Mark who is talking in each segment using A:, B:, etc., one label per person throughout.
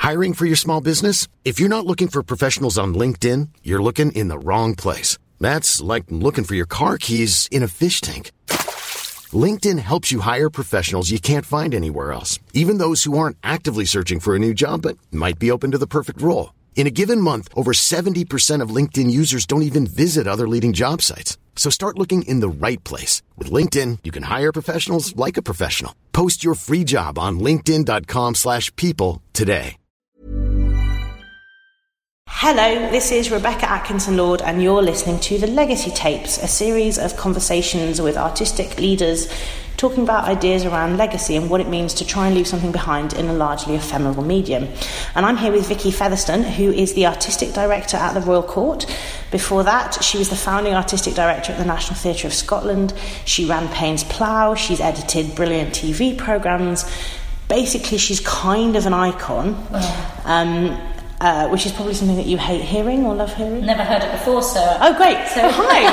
A: Hiring for your small business? If you're not looking for professionals on LinkedIn, you're looking in the wrong place. That's like looking for your car keys in a fish tank. LinkedIn helps you hire professionals you can't find anywhere else, even those who aren't actively searching for a new job but might be open to the perfect role. In a given month, over 70% of LinkedIn users don't even visit other leading job sites. So start looking in the right place. With LinkedIn, you can hire professionals like a professional. Post your free job on linkedin.com/people today.
B: Hello, this is Rebecca Atkinson-Lord and you're listening to The Legacy Tapes, a series of conversations with artistic leaders talking about ideas around legacy and what it means to try and leave something behind in a largely ephemeral medium. And I'm here with Vicky Featherstone, who is the Artistic Director at the Royal Court. Before that, she was the founding Artistic Director at the National Theatre of Scotland. She ran Payne's Plough, she's edited brilliant TV programmes. Basically, she's kind of an icon. Which is probably something that you hate hearing or love hearing.
C: Never heard it before, so...
B: Oh, great. So, hi.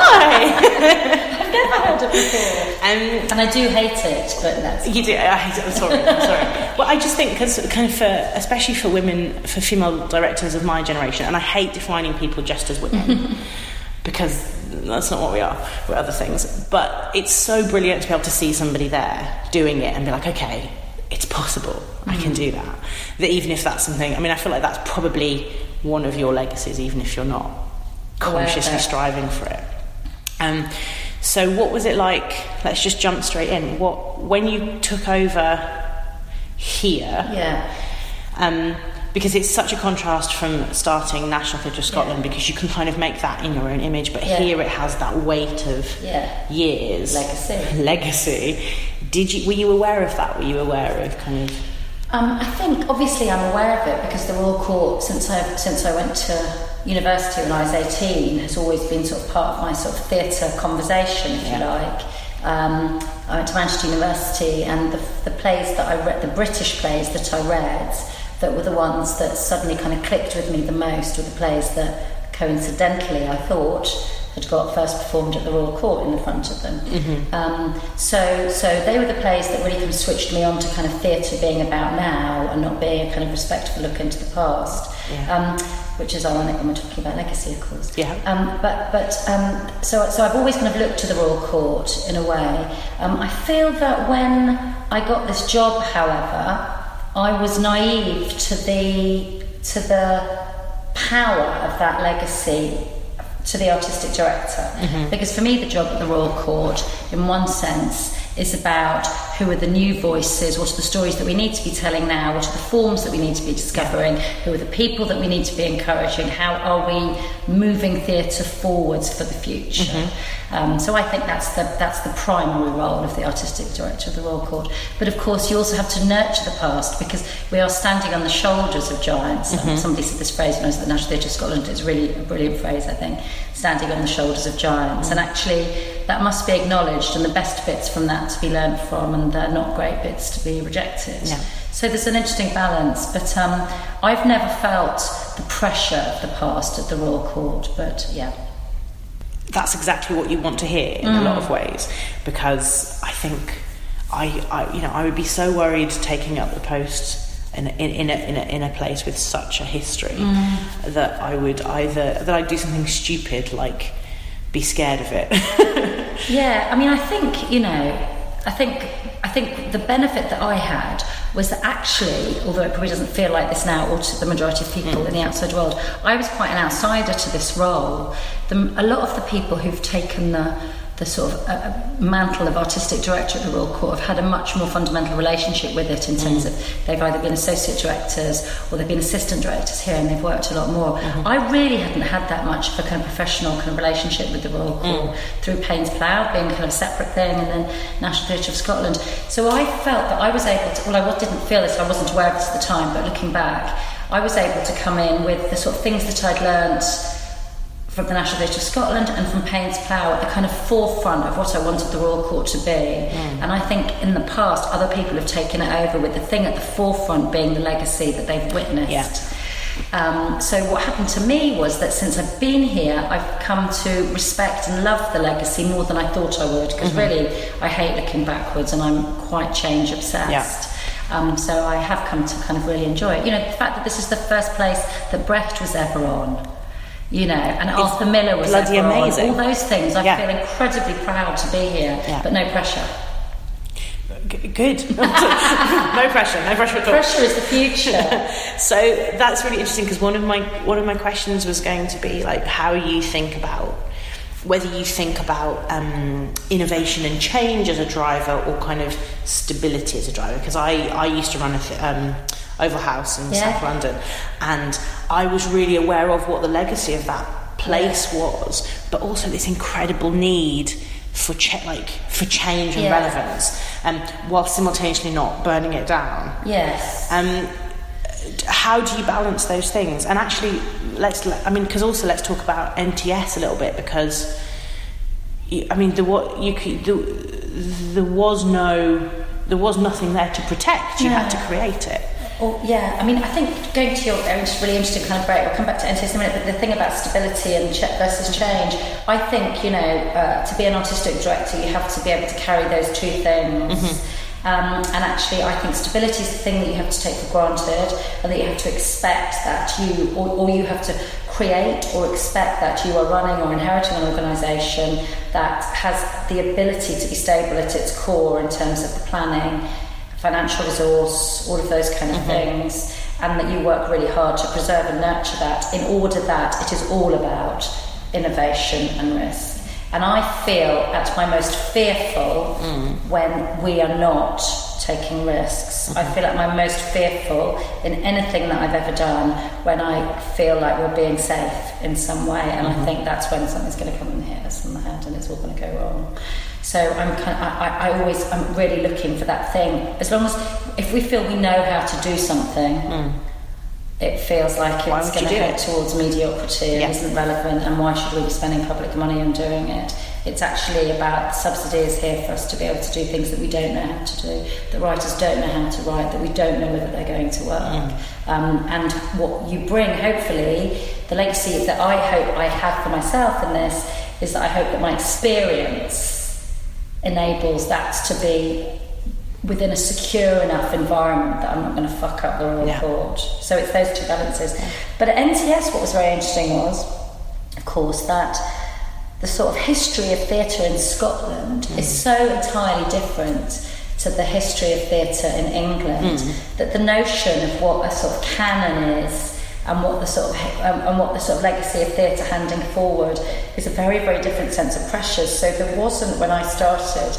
C: I've never heard it before. And I do hate it, but that's...
B: You do? I hate it. I'm sorry. Well, I just think, because kind of especially for women, for female directors of my generation, and I hate defining people just as women, because that's not what we are. We're other things. But it's so brilliant to be able to see somebody there doing it and be like, okay, it's possible. I can do that. That even if that's something... I mean, I feel like that's probably one of your legacies, even if you're not consciously striving for it. So what was it like... Let's just jump straight in. When you took over here...
C: Yeah.
B: Because it's such a contrast from starting National Theatre of Scotland, because you can kind of make that in your own image, but here it has that weight of years. Legacy. Were you aware of that? Were you aware of kind of...
C: I think, obviously, I'm aware of it because the Royal Court, since I went to university when I was 18, has always been sort of part of my sort of theatre conversation, if you like. I went to Manchester University, and the plays that I read, the British plays that I read, that were the ones that suddenly kind of clicked with me the most, were the plays that, coincidentally, I thought had got first performed at the Royal Court in the front of them. So they were the plays that really kind of switched me on to kind of theatre being about now and not being a kind of respectful look into the past, which is ironic when we're talking about legacy, of course. So I've always kind of looked to the Royal Court in a way. I feel that when I got this job, however, I was naive to the power of that legacy to the artistic director, because for me the job at the Royal Court in one sense is about who are the new voices, what are the stories that we need to be telling now, what are the forms that we need to be discovering, who are the people that we need to be encouraging, how are we moving theatre forwards for the future. So I think that's the primary role of the artistic director of the Royal Court. But of course you also have to nurture the past, because we are standing on the shoulders of giants. Somebody said this phrase when I was at the National Theatre of Scotland. It's really a brilliant phrase, I think, standing on the shoulders of giants. And actually that must be acknowledged, and the best bits from that to be learnt from, and the not great bits to be rejected. So there's an interesting balance, but I've never felt the pressure of the past at the Royal Court, but
B: that's exactly what you want to hear in a lot of ways, because I think I would be so worried taking up the post in a place with such a history that I'd do something stupid like be scared of it.
C: I mean, I think the benefit that I had was that actually, although it probably doesn't feel like this now, or to the majority of people in the outside world, I was quite an outsider to this role. A lot of the people who've taken the sort of mantle of artistic director at the Royal Court have had a much more fundamental relationship with it, in terms of they've either been associate directors or they've been assistant directors here, and they've worked a lot more. I really hadn't had that much of a kind of professional kind of relationship with the Royal Court through Payne's Plough being kind of a separate thing, and then National Theatre of Scotland. So I felt that I was able to, I didn't feel this, I wasn't aware of this at the time, but looking back, I was able to come in with the sort of things that I'd learnt from the National Theatre of Scotland and from Payne's Plough at the kind of forefront of what I wanted the Royal Court to be. And I think in the past other people have taken it over, with the thing at the forefront being the legacy that they've witnessed. So what happened to me was that since I've been here, I've come to respect and love the legacy more than I thought I would, because really I hate looking backwards and I'm quite change obsessed. So I have come to kind of really enjoy it. You know, the fact that this is the first place that Brecht was ever on, you know, and Arthur Miller was
B: bloody
C: ever
B: amazing.
C: on. All those things. I feel incredibly proud to be here, but no pressure.
B: Good. No pressure at all.
C: Pressure is the future.
B: So that's really interesting, because one of my questions was going to be like how you think about, whether you think about innovation and change as a driver, or kind of stability as a driver. Because I used to run Oval House in South London, and I was really aware of what the legacy of that place was, but also this incredible need for change and relevance, while simultaneously not burning it down.
C: Yes.
B: How do you balance those things? And actually, let's talk about NTS a little bit, because there was nothing there to protect. You had to create it.
C: Well, yeah, I mean, I think going to your really interesting kind of break, we'll come back to NTS in a minute, but the thing about stability and versus change, I think, you know, to be an artistic director, you have to be able to carry those two things. Mm-hmm. And actually, I think stability is the thing that you have to take for granted, and that you have to expect that or you have to create or expect that you are running or inheriting an organisation that has the ability to be stable at its core in terms of the planning, financial resource, all of those kind of things, and that you work really hard to preserve and nurture that, in order that it is all about innovation and risk. And I feel at my most fearful when we are not taking risks. I feel at my most fearful in anything that I've ever done when I feel like we're being safe in some way, and I think that's when something's going to come and hit us in the head, and it's all going to go wrong. So I'm really looking for that thing. As long as, if we feel we know how to do something, it feels like it's going to head towards mediocrity and isn't relevant, and why should we be spending public money on doing it? It's actually about subsidies here for us to be able to do things that we don't know how to do, that writers don't know how to write, that we don't know whether they're going to work. And what you bring, hopefully, the legacy that I hope I have for myself in this, is that I hope that my experience enables that to be within a secure enough environment that I'm not going to fuck up the Royal Court. So it's those two balances. But at NTS, what was very interesting was, of course, that the sort of history of theatre in Scotland is so entirely different to the history of theatre in England, that the notion of what a sort of canon is, and what the sort of legacy of theatre handing forward is, a very, very different sense of pressures. So there wasn't, when I started,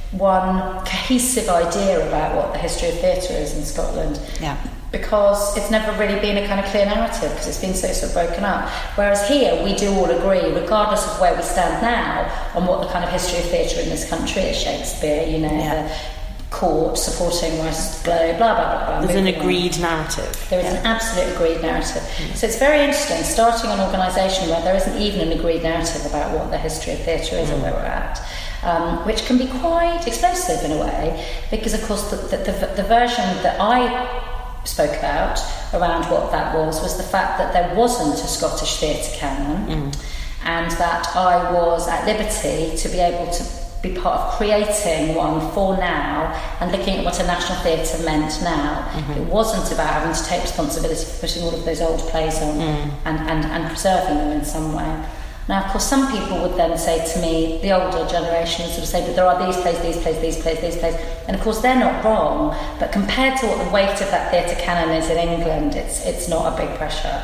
C: one cohesive idea about what the history of theatre is in Scotland. Yeah. Because it's never really been a kind of clear narrative, because it's been so sort of broken up. Whereas here, we do all agree, regardless of where we stand now, on what the kind of history of theatre in this country is. Shakespeare, you know, the court supporting West Globe, blah, blah, blah, blah.
B: There's an agreed narrative.
C: There is an absolute agreed narrative. So it's very interesting, starting an organisation where there isn't even an agreed narrative about what the history of theatre is or where we're at. Which can be quite explosive in a way, because of course the version that I spoke about around what that was the fact that there wasn't a Scottish theatre canon, and that I was at liberty to be able to be part of creating one for now and looking at what a national theatre meant now. It wasn't about having to take responsibility for putting all of those old plays on and preserving them in some way. Now, of course, some people would then say to me, the older generation would sort of say, but there are these plays, these plays, these plays, these plays. And of course, they're not wrong, but compared to what the weight of that theatre canon is in England, it's not a big pressure.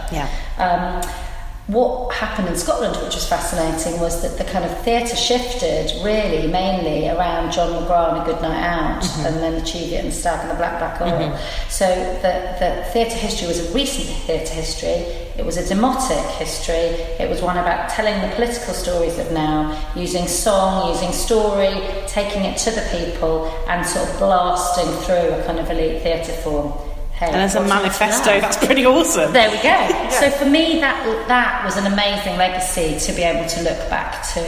C: What happened in Scotland, which was fascinating, was that the kind of theatre shifted really mainly around John McGrath and A Good Night Out, and then the Cheviot and the Stag and the Black Oil. So the theatre history was a recent theatre history. It was a demotic history. It was one about telling the political stories of now, using song, using story, taking it to the people, and sort of blasting through a kind of elite theatre form.
B: And as a manifesto, that's pretty awesome.
C: There we go. So for me, that was an amazing legacy to be able to look back to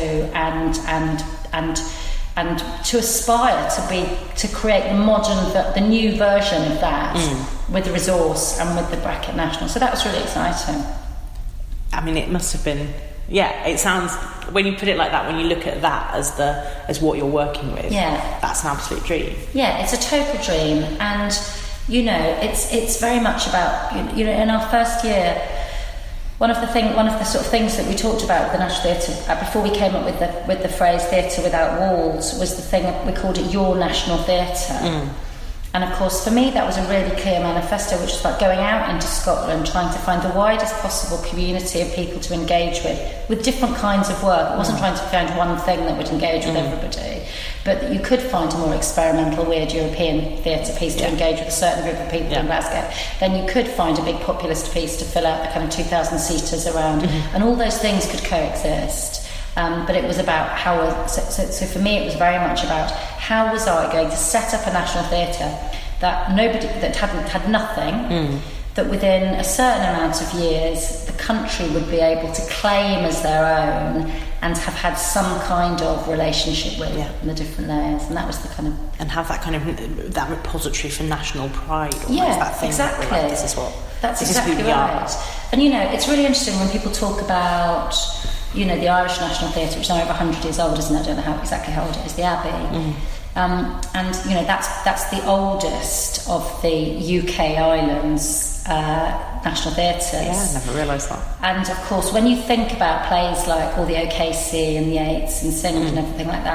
C: and to aspire to create the new version of that with the resource and with the Bracket National. So that was really exciting.
B: I mean, it must have been. Yeah, it sounds, when you put it like that, when you look at that as what you're working with, that's an absolute dream.
C: Yeah, it's a total dream, and it's very much about, in our first year, one of the sort of things that we talked about at the National Theatre before we came up with the phrase theatre without walls was the thing that we called it Your National Theatre. And of course, for me, that was a really clear manifesto, which was about going out into Scotland, trying to find the widest possible community of people to engage with different kinds of work. I wasn't trying to find one thing that would engage with everybody, but that you could find a more experimental, weird European theatre piece to engage with a certain group of people in Glasgow. Then you could find a big populist piece to fill out the kind of 2,000-seaters around, and all those things could coexist. But it was about how. So for me, it was very much about how was I going to set up a national theatre that had nothing. That within a certain amount of years, the country would be able to claim as their own and have had some kind of relationship with in the different layers, and that was the kind of
B: have that kind of that repository for national pride. That thing
C: exactly.
B: That this is what
C: that's exactly right. And it's really interesting when people talk about the Irish National Theatre, which is now over 100 years old, isn't it? I don't know exactly how old it is, the Abbey. And that's the oldest of the UK islands national theatres.
B: Yeah, I never realised that.
C: And of course, when you think about plays like all the OKC and the Yates and Synge and everything like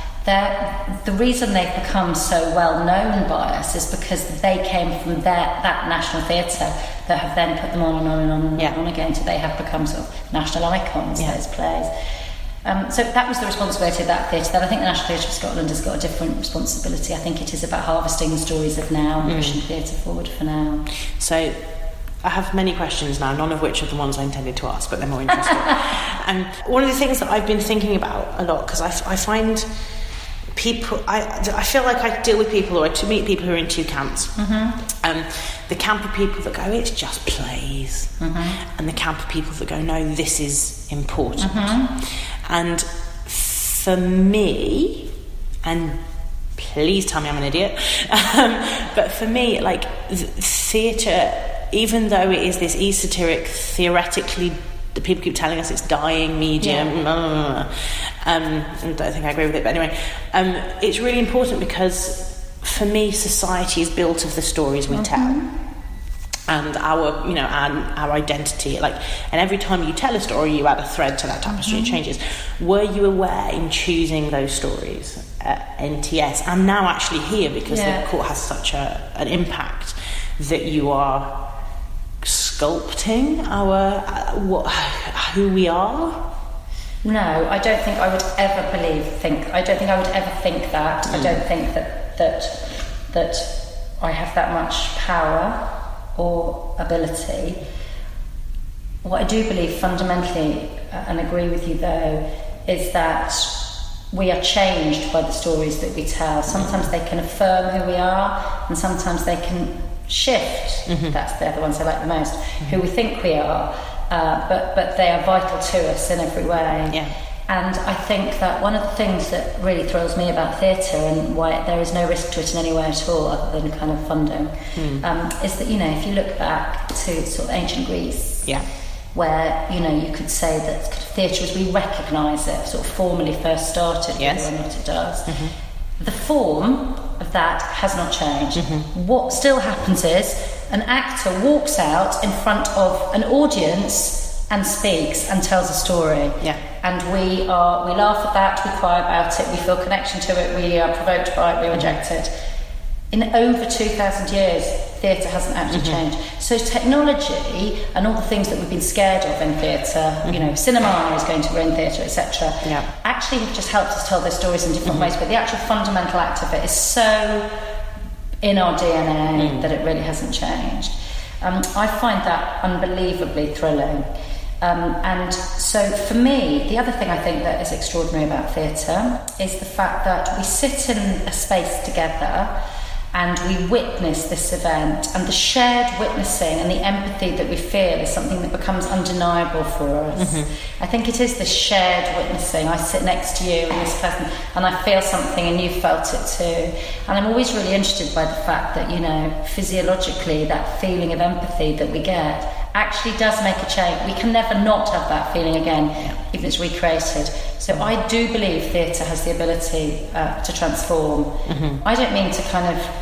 C: that, the reason they've become so well known by us is because they came from that national theatre that have then put them on and on and on and on again till they have become sort of national icons, those plays. So that was the responsibility of that theatre. Then I think the National Theatre of Scotland has got a different responsibility. I think it is about harvesting the stories of now and pushing theatre forward for now.
B: So I have many questions now, none of which are the ones I intended to ask, but they're more interesting. And one of the things that I've been thinking about a lot, because I find people, I feel like I deal with people, or I meet people who are in two camps. The camp of people that go, it's just plays, and the camp of people that go, no, this is important. And for me, and please tell me I'm an idiot, but for me, like, theatre, even though it is this esoteric, theoretically, the people keep telling us it's dying medium, and I don't think I agree with it, but anyway, it's really important because for me, society is built of the stories we tell, and our identity. Like, and every time you tell a story, you add a thread to that tapestry. It changes. Were you aware in choosing those stories at NTS and now actually here, because the court has such an impact, that you are sculpting who we are?
C: No, I don't think I would ever think I would ever think that. I don't think that I have that much power or ability. What I do believe fundamentally, and agree with you though, is that we are changed by the stories that we tell. Sometimes they can affirm who we are, and sometimes they can shift. They're the ones I like the most, who we think we are, but they are vital to us in every way. And I think that one of the things that really thrills me about theatre, and why there is no risk to it in any way at all other than kind of funding, is that, if you look back to sort of ancient Greece, where, you could say that theatre, as we recognise it, sort of formally first started, and what it does, the form of that has not changed. What still happens is an actor walks out in front of an audience and speaks and tells a story. And we laugh at that, we cry about it, we feel connection to it, we are provoked by it, we reject it. In over 2,000 years, theatre hasn't actually changed. So technology and all the things that we've been scared of in theatre, cinema is going to ruin theatre, etc., actually have just helped us tell those stories in different ways. But the actual fundamental act of it is so in our DNA that it really hasn't changed. I find that unbelievably thrilling. And so for me, the other thing I think that is extraordinary about theatre is the fact that we sit in a space together and we witness this event, and the shared witnessing and the empathy that we feel is something that becomes undeniable for us. I think it is this shared witnessing. I sit next to you and this person, and I feel something and you felt it too. And I'm always really interested by the fact that, physiologically, that feeling of empathy that we get actually does make a change. We can never not have that feeling again, even if it's recreated. So I do believe theatre has the ability to transform. I don't mean to kind of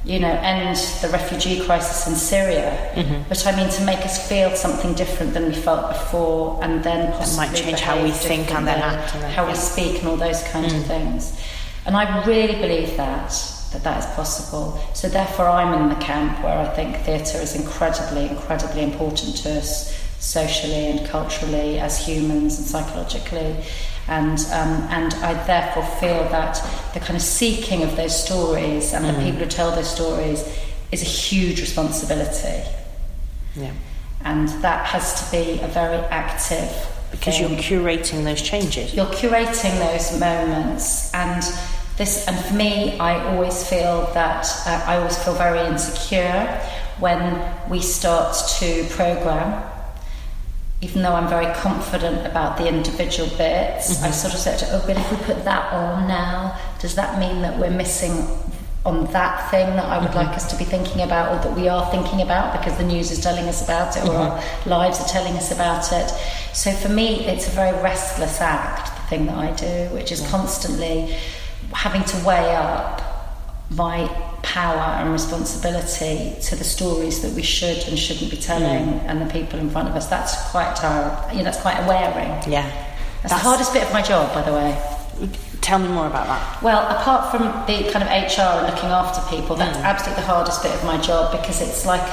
C: end the refugee crisis in Syria, but I mean to make us feel something different than we felt before, and then possibly
B: that might change how we think and then act,
C: how we speak and all those kinds of things. And I really believe that is possible. So therefore I'm in the camp where I think theatre is incredibly, incredibly important to us socially and culturally as humans and psychologically. And I therefore feel that the kind of seeking of those stories and the people who tell those stories is a huge responsibility.
B: Yeah. And
C: that has to be a very active
B: because
C: thing.
B: You're curating those changes.
C: You're curating those moments, and for me, I always feel very insecure when we start to programme. Even though I'm very confident about the individual bits, I sort of said, but if we put that on now, does that mean that we're missing on that thing that I would like us to be thinking about, or that we are thinking about because the news is telling us about it, or our lives are telling us about it? So for me, it's a very restless act, the thing that I do, which is constantly having to weigh up my power and responsibility to the stories that we should and shouldn't be telling and the people in front of us. That's quite tiring. That's quite a wearing.
B: Yeah.
C: That's the hardest bit of my job, by the way.
B: Tell me more about that.
C: Well, apart from the kind of HR and looking after people, that's absolutely the hardest bit of my job, because it's like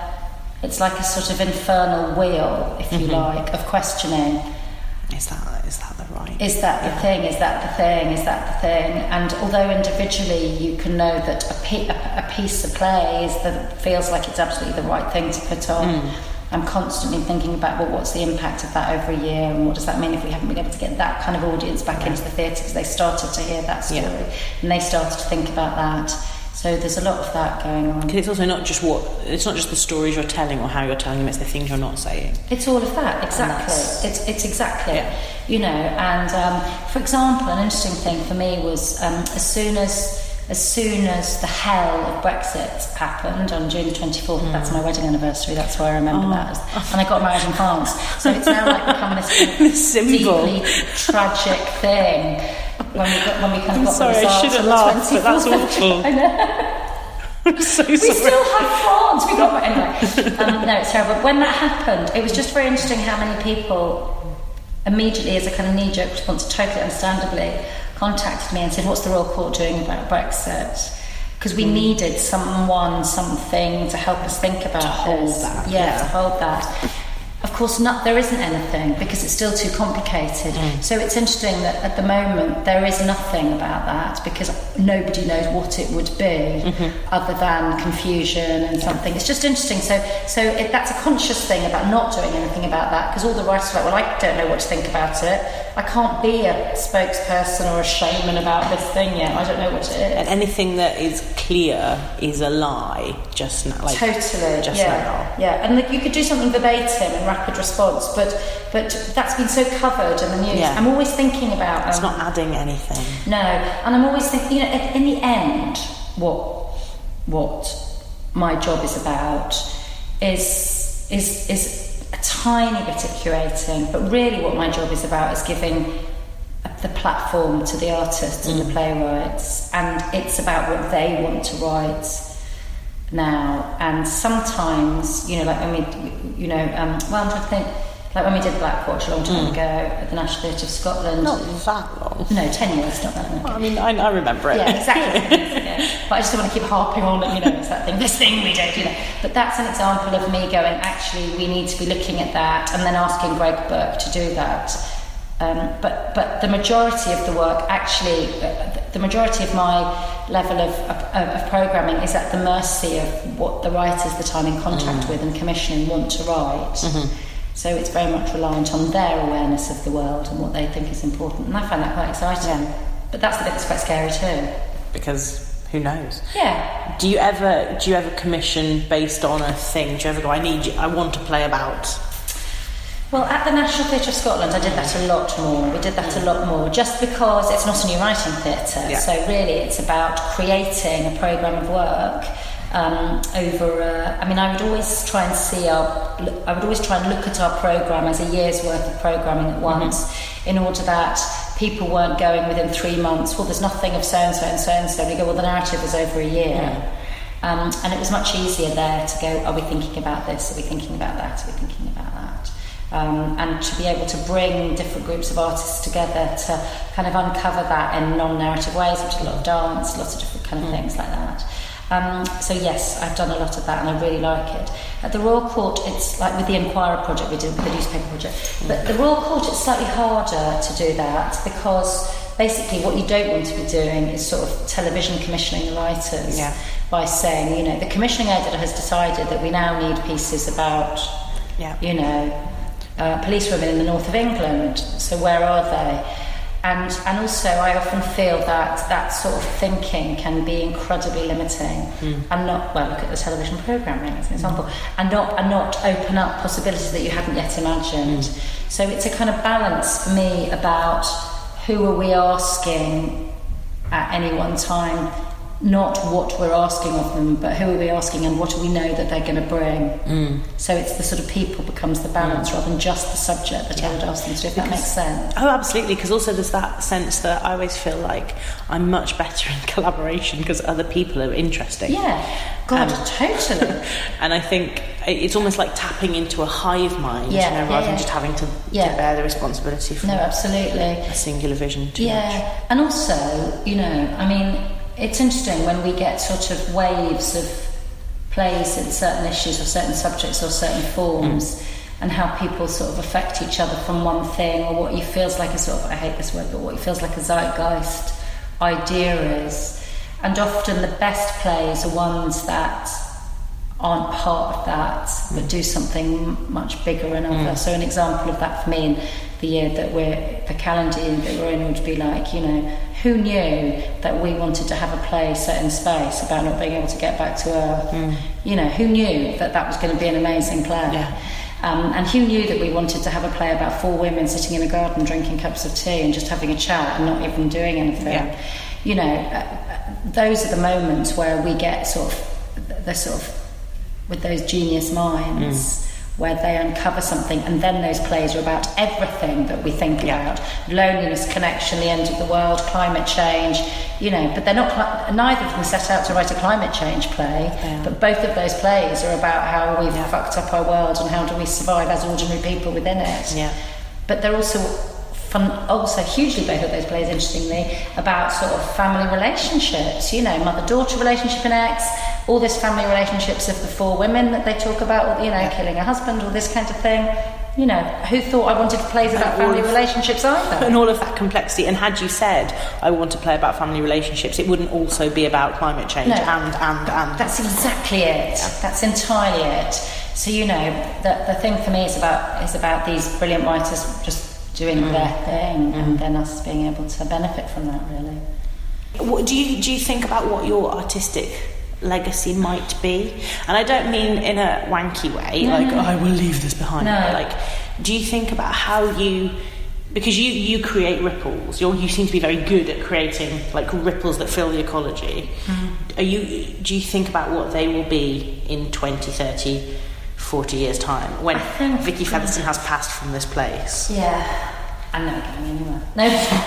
C: a sort of infernal wheel, if you like, of questioning.
B: Is that the right?
C: Is that the thing? Is that the thing? Is that the thing? And although individually you can know that a piece of play feels like it's absolutely the right thing to put on, I'm constantly thinking about, well, what's the impact of that over a year, and what does that mean if we haven't been able to get that kind of audience back into the theatre because they started to hear that story and they started to think about that. So there's a lot of that going on.
B: Because it's also not just the stories you're telling or how you're telling them, it's the things you're not saying.
C: It's all of that, exactly. It's exactly, and for example, an interesting thing for me was as soon as the hell of Brexit happened on June the 24th, that's my wedding anniversary, that's why I remember that. And I got married in France. So it's now like become this deeply tragic thing. When we kind of got
B: sorry, I shouldn't laugh, but that's awful.
C: I know.
B: I'm so sorry.
C: We still have France. We got anyway. No, it's terrible. When that happened, it was just very interesting how many people immediately, as a kind of knee-jerk response, totally understandably, contacted me and said, "What's the Royal Court doing about Brexit?" Because we needed something to help us think about
B: to hold that.
C: To hold that. Of course, there isn't anything because it's still too complicated. So it's interesting that at the moment there is nothing about that because nobody knows what it would be other than confusion and something. It's just interesting. So that's a conscious thing about not doing anything about that, because all the writers are like, well, I don't know what to think about it. I can't be a spokesperson or a showman about this thing yet. I don't know what it is.
B: And anything that is clear is a lie. Just now, like
C: totally.
B: Just now.
C: Yeah, and you could do something verbatim in rapid response, but that's been so covered in the news.
B: Yeah.
C: I'm always thinking about.
B: It's not adding anything.
C: No, and I'm always thinking. In the end, what my job is about is a tiny bit of curating, but really what my job is about is giving the platform to the artists and the playwrights, and it's about what they want to write now. And sometimes, like when we, I'm trying to think, like when we did Black Watch a long time ago at the National Theatre of Scotland.
B: Not that long.
C: No, 10 years, not that long.
B: Well, I mean, I remember it.
C: Yeah, exactly. But I just don't want to keep harping on it, it's that thing, this thing we don't do that. But that's an example of me going, actually, we need to be looking at that, and then asking Greg Burke to do that. But the majority of the work, actually, the majority of my level of programming is at the mercy of what the writers that I'm in contact with and commissioning want to write. So it's very much reliant on their awareness of the world and what they think is important. And I find that quite exciting. Yeah. But that's the bit that's quite scary too.
B: Because who knows?
C: Yeah.
B: Do you ever commission based on a thing? Do you ever go, I want to play about?
C: Well, at the National Theatre of Scotland, I did that a lot more. We did that a lot more, just because it's not a new writing theatre. Yeah. So really, it's about creating a programme of work I would always try and look at our programme as a year's worth of programming at once, in order that people weren't going within 3 months, well, there's nothing of so-and-so and so-and-so. We go, well, the narrative is over a year. And it was much easier there to go, are we thinking about this? Are we thinking about that? Are we thinking about that? And to be able to bring different groups of artists together to kind of uncover that in non-narrative ways, which is a lot of dance, lots of different kind of things like that. So yes, I've done a lot of that and I really like it. At the Royal Court, it's like with the Enquirer project we did, with the newspaper project, but the Royal Court, it's slightly harder to do that because basically what you don't want to be doing is sort of television commissioning the writers by saying, you know, the commissioning editor has decided that we now need pieces about, you know, police women in the north of England, so where are they? And also I often feel that that sort of thinking can be incredibly limiting and not, well, look at the television programming as an example, and not open up possibilities that you hadn't yet imagined. So it's a kind of balance for me about who are we asking at any one time, not what we're asking of them, but who are we asking and what do we know that they're going to bring. So it's the sort of people becomes the balance rather than just the subject that I would ask them to do, if that makes sense.
B: Oh, absolutely, because also there's that sense that I always feel like I'm much better in collaboration because other people are interesting.
C: Yeah, God, totally.
B: And I think it's almost like tapping into a hive mind, rather than just having to bear the responsibility for
C: absolutely.
B: a singular vision too much.
C: And also, you know, I mean, it's interesting when we get sort of waves of plays in certain issues or certain subjects or certain forms and how people sort of affect each other from one thing, or what you feels like a sort of, I hate this word, but what feels like a zeitgeist idea is. And often the best plays are ones that aren't part of that but do something much bigger and other. So an example of that for me in the year that the calendar year that we're in would be like, you know, who knew that we wanted to have a play set in space about not being able to get back to Earth? You know, who knew that that was going to be an amazing play? And who knew that we wanted to have a play about 4 women sitting in a garden drinking cups of tea and just having a chat and not even doing anything? You know, those are the moments where we get sort of with those genius minds where they uncover something, and then those plays are about everything that we think about: loneliness, connection, the end of the world, climate change, you know. But they're not, neither of them set out to write a climate change play, but both of those plays are about how we've fucked up our world and how do we survive as ordinary people within it. But they're also also hugely, both of those plays, interestingly, about sort of family relationships, you know, mother-daughter relationship in X, all this family relationships of the 4 women that they talk about, or, you know, killing a husband, all this kind of thing. You know, who thought I wanted plays about family relationships either?
B: And all of that complexity. And had you said, I want to play about family relationships, it wouldn't also be about climate change and.
C: That's exactly it. That's entirely it. So, you know, the thing for me is about these brilliant writers just doing their thing, and then us being able to benefit from that, really.
B: What do you think about what your artistic legacy might be? And I don't mean in a wanky way, I will leave this behind. Like, do you think about how you, because you create ripples, you seem to be very good at creating like ripples that fill the ecology. Do you think about what they will be in 20, 30, 40 years' time when Vicky Featherstone has passed from this place?
C: I'm never going anywhere. No.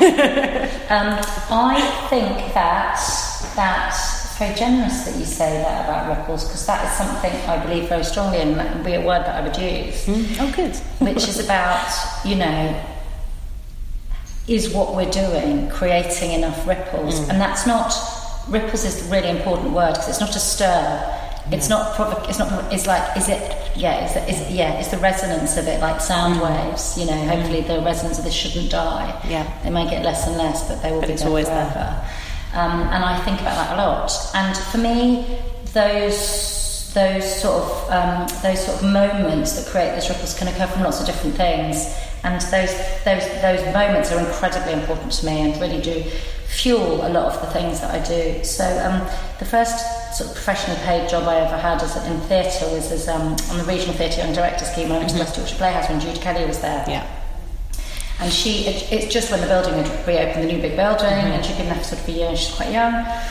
C: I think that's very generous that you say that about ripples, because that is something I believe very strongly in, and that would be a word that I would use.
B: Oh, good.
C: Which is about, you know, is what we're doing creating enough ripples? And that's not, ripples is the really important word, because it's not a stir. It's not it's like, it's the resonance of it, like sound waves, you know. Hopefully the resonance of this shouldn't die. They may get less and less, but they will be there
B: always
C: forever.
B: There.
C: And I think about that a lot. And for me, those sort of moments that create those ripples can occur from lots of different things. And those moments are incredibly important to me and really do fuel a lot of the things that I do. So the first sort of professionally paid job I ever had in theatre was on the Regional Theatre Young Director Scheme. I went to the West Yorkshire Playhouse when Judy Kelly was there. And it's just when the building had reopened, the new big building, and she'd been there for sort of a year, and she's quite young.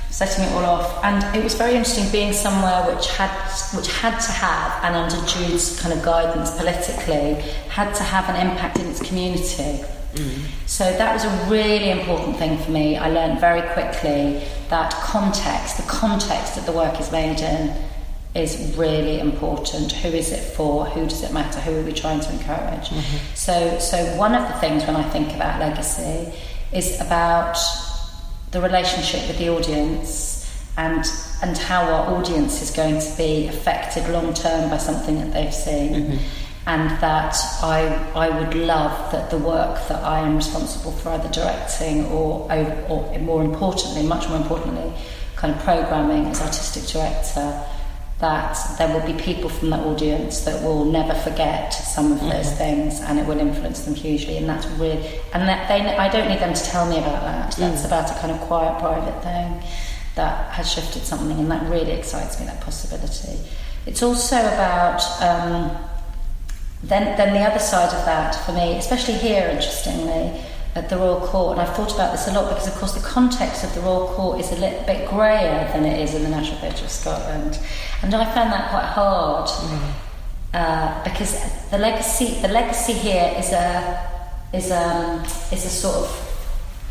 C: setting it all off. And it was very interesting being somewhere which had to have, and under Jude's kind of guidance politically, had to have an impact in its community. So that was a really important thing for me. I learned very quickly that the context that the work is made in is really important. Who is it for? Who does it matter? Who are we trying to encourage? So one of the things when I think about legacy is about the relationship with the audience and how our audience is going to be affected long term by something that they've seen. And that I would love that the work that I am responsible for either directing or more importantly, much more importantly, kind of programming as artistic director, that there will be people from the audience that will never forget some of those things, and it will influence them hugely. And that's really, and that I don't need them to tell me about that. That's about a kind of quiet, private thing that has shifted something, and that really excites me, that possibility. It's also about then the other side of that for me, especially here, interestingly, at the Royal Court, and I've thought about this a lot because, of course, the context of the Royal Court is a little bit greyer than it is in the National Theatre of Scotland, and I found that quite hard because the legacy here is a sort of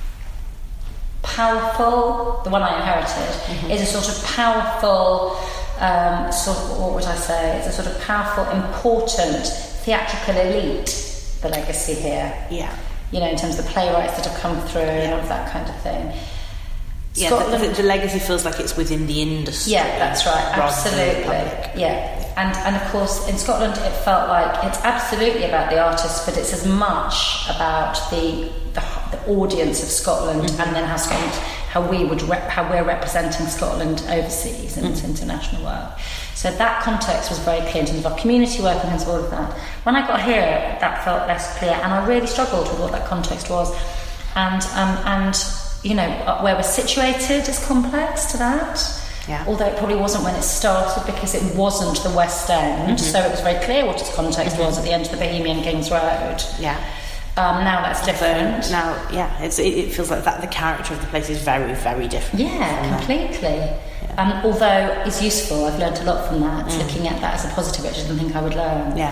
C: powerful. The one I inherited is a sort of powerful. What would I say? It's a sort of powerful, important theatrical elite, the legacy here. Yeah. You know, in terms of the playwrights that have come through and all of that kind of thing.
B: Yeah, the legacy feels like it's within the industry.
C: Yeah, that's right, absolutely. Yeah. And of course, in Scotland, it felt like it's absolutely about the artists, but it's as much about the audience of Scotland, and then how we're representing Scotland overseas in its international work. So that context was very clear in terms of our community work and all of that. When I got here, that felt less clear, and I really struggled with what that context was. And you know, where we're situated is complex to that. Yeah. Although it probably wasn't when it started, because it wasn't the West End, so it was very clear what its context was at the end of the Bohemian King's Road. Yeah. Now that's different.
B: Now, it feels like that the character of the place is very, very different.
C: Yeah, completely. Yeah. Although it's useful, I've learned a lot from that, looking at that as a positive, which I didn't think I would learn. Yeah.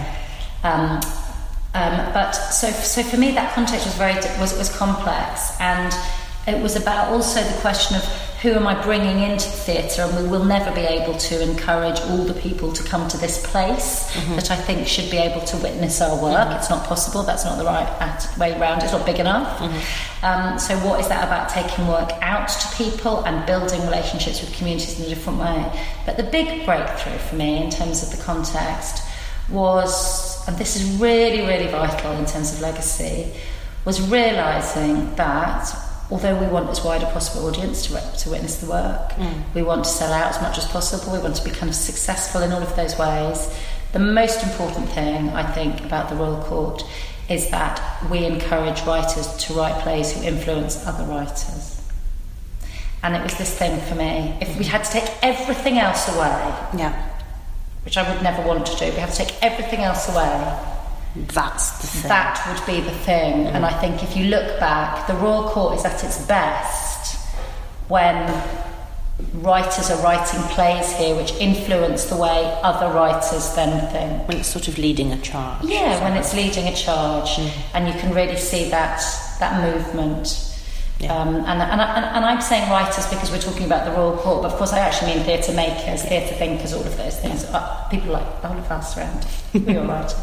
C: But so for me, that context was complex, and it was about also the question of who am I bringing into the theatre, and we will never be able to encourage all the people to come to this place that I think should be able to witness our work. It's not possible, that's not the right way around, it's not big enough. So what is that about? Taking work out to people and building relationships with communities in a different way. But the big breakthrough for me in terms of the context was, and this is really, really vital in terms of legacy, was realising that although we want as wide a possible audience to witness the work, we want to sell out as much as possible, we want to be kind of successful in all of those ways, the most important thing, I think, about the Royal Court is that we encourage writers to write plays who influence other writers. And it was this thing for me, if we had to take everything else away, which I would never want to do, we have to take everything else away,
B: that's the thing.
C: That would be the thing. And I think if you look back, the Royal Court is at its best when writers are writing plays here which influence the way other writers then think.
B: When it's sort of leading a charge.
C: Yeah, when it's leading a charge. And you can really see that movement. Yeah. And I'm saying writers because we're talking about the Royal Court, but of course I actually mean theatre makers, theatre thinkers, all of those things. People like all of us around. We all write.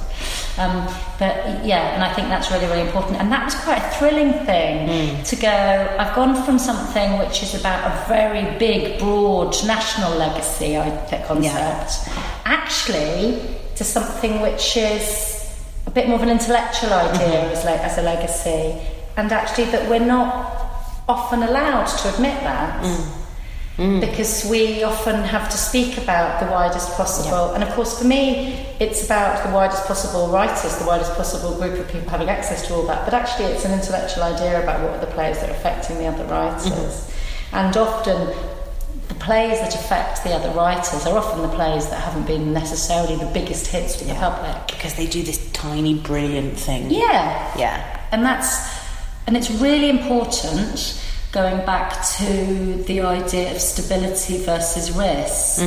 C: But yeah, and I think that's really, really important. And that was quite a thrilling thing to go. I've gone from something which is about a very big, broad national legacy concept, actually to something which is a bit more of an intellectual idea as a legacy. And actually that we're not often allowed to admit that because we often have to speak about the widest possible and of course for me it's about the widest possible writers, the widest possible group of people having access to all that, but actually it's an intellectual idea about what are the plays that are affecting the other writers. And often the plays that affect the other writers are often the plays that haven't been necessarily the biggest hits for the public,
B: because they do this tiny brilliant thing.
C: And it's really important going back to the idea of stability versus risk,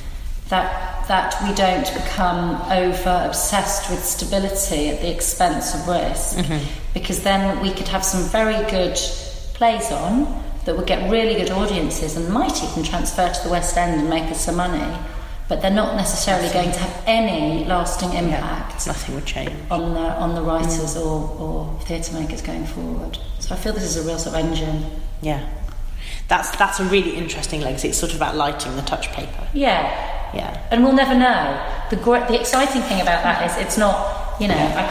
C: that we don't become over obsessed with stability at the expense of risk, because then we could have some very good plays on that would get really good audiences and might even transfer to the West End and make us some money, but they're not necessarily going to have any lasting impact.
B: Nothing would change
C: on the writers or theatre makers going forward. So I feel this is a real sort of engine.
B: Yeah, that's a really interesting legacy. It's sort of about lighting the touch paper.
C: Yeah. And we'll never know. The exciting thing about that is it's not, you know, I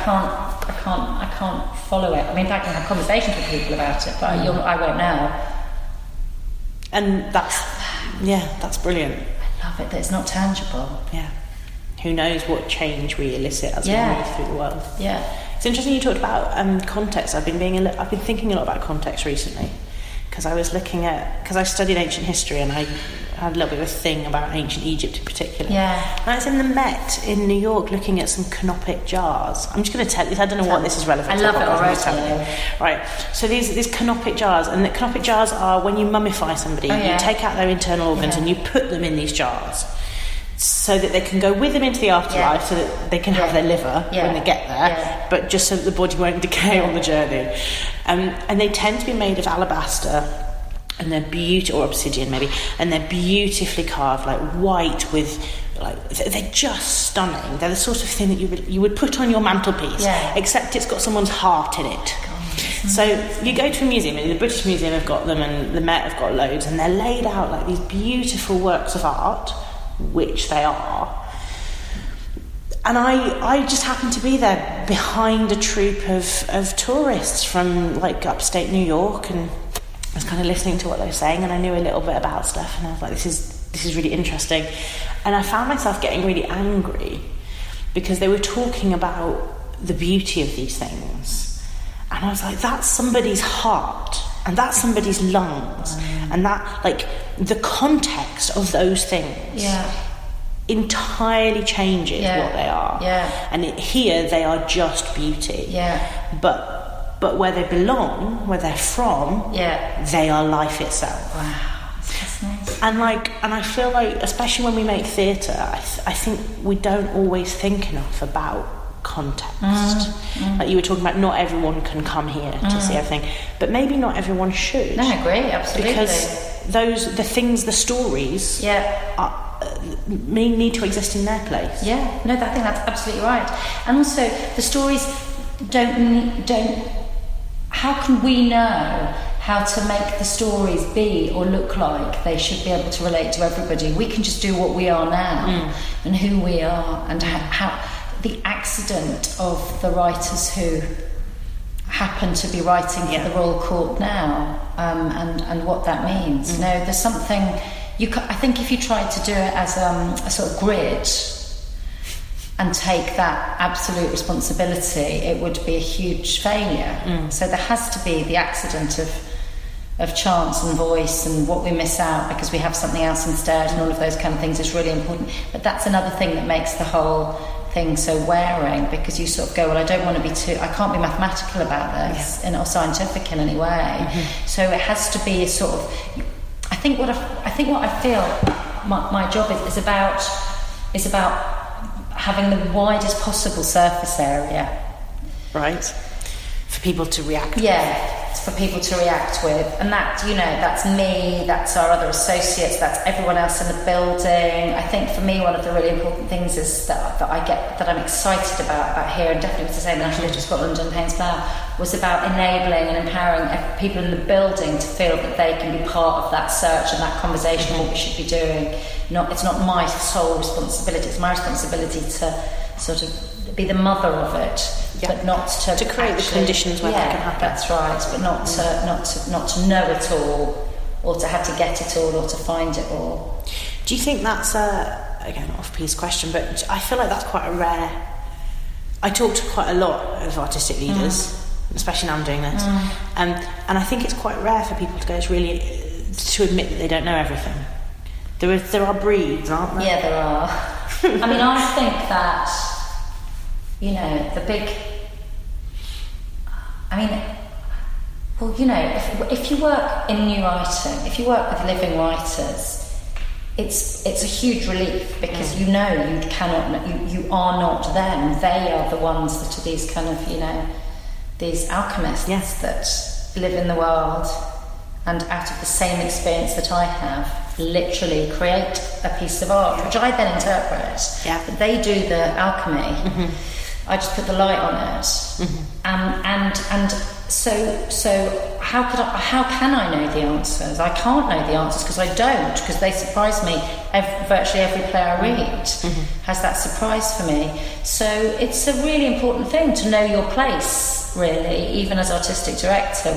C: can't follow it. I mean, in fact, I can have conversations with people about it, but I won't know.
B: And that's brilliant.
C: I love it that it's not tangible.
B: Yeah. Who knows what change we elicit as we move through the world.
C: Yeah.
B: It's interesting you talked about context. I've been thinking a lot about context recently, because I studied ancient history and I had a little bit of a thing about ancient Egypt in particular.
C: Yeah.
B: And I was in the Met in New York looking at some canopic jars. I'm just going to tell you, I don't know what this is relevant
C: to. I love it already.
B: Right. So these canopic jars, and the canopic jars are when you mummify somebody, you take out their internal organs and you put them in these jars, so that they can go with them into the afterlife, so that they can have their liver when they get there, but just so that the body won't decay on the journey. And they tend to be made of alabaster, and they're beautiful, or obsidian maybe, and they're beautifully carved, like white with, like, they're just stunning. They're the sort of thing that you would put on your mantelpiece, except it's got someone's heart in it. So you go to a museum, and the British Museum have got them, and the Met have got loads, and they're laid out like these beautiful works of art, which they are. And I just happened to be there behind a troupe of tourists from like upstate New York, and I was kind of listening to what they were saying, and I knew a little bit about stuff, and I was like, this is really interesting. And I found myself getting really angry because they were talking about the beauty of these things, and I was like, that's somebody's heart, and that's somebody's lungs, and that, like, the context of those things entirely changes what they are. And here they are just beauty. But where they belong, where they're from, they are life itself.
C: Wow, that's fascinating.
B: And I feel like, especially when we make theatre, I think we don't always think enough about context. Like you were talking about, not everyone can come here to see everything, but maybe not everyone should.
C: No, I agree, absolutely.
B: Because the stories need to exist in their place.
C: Yeah, no, I think that's absolutely right. And also, the stories don't. How can we know how to make the stories be or look like they should be able to relate to everybody? We can just do what we are now and who we are, and how the accident of the writers who happen to be writing for the Royal Court now, and what that means. No, there's something. I think if you tried to do it as a sort of grid and take that absolute responsibility, it would be a huge failure. So there has to be the accident of chance and voice, and what we miss out because we have something else instead, and all of those kind of things is really important. But that's another thing that makes the whole thing so wearing, because you sort of go, well, I can't be mathematical about this or scientific in any way. So it has to be a sort of, I think what I feel my job is about having the widest possible surface area.
B: Right. For people to react with.
C: Yeah, for people to react with. And that, that's me, that's our other associates, that's everyone else in the building. I think for me, one of the really important things is that I'm excited about here, and definitely was the same in National Theatre Scotland and Payne's Plough, was about enabling and empowering people in the building to feel that they can be part of that search and that conversation, what we should be doing. It's not my sole responsibility, it's my responsibility to sort of be the mother of it, but not to
B: create the conditions where that can happen.
C: That's right, but not to know it all, or to have to get it all, or to find it all.
B: Do you think that's again, off-piece question, but I feel like that's quite a rare. I talk to quite a lot of artistic leaders, especially now I'm doing this, and I think it's quite rare for people to go to admit that they don't know everything. There are breeds, aren't there?
C: Yeah, there are. I mean, I think that, the big... I mean, Well, you know, if you work in new writing, if you work with living writers, it's a huge relief because you know you are not them. They are the ones that are these kind of, you know, these alchemists that live in the world and out of the same experience that I have, literally create a piece of art, which I then interpret.
B: Yeah.
C: But they do the alchemy. I just put the light on it, and so how can I know the answers? I can't know the answers because I don't, because they surprise me. Virtually every play I read has that surprise for me. So it's a really important thing to know your place, really, even as artistic director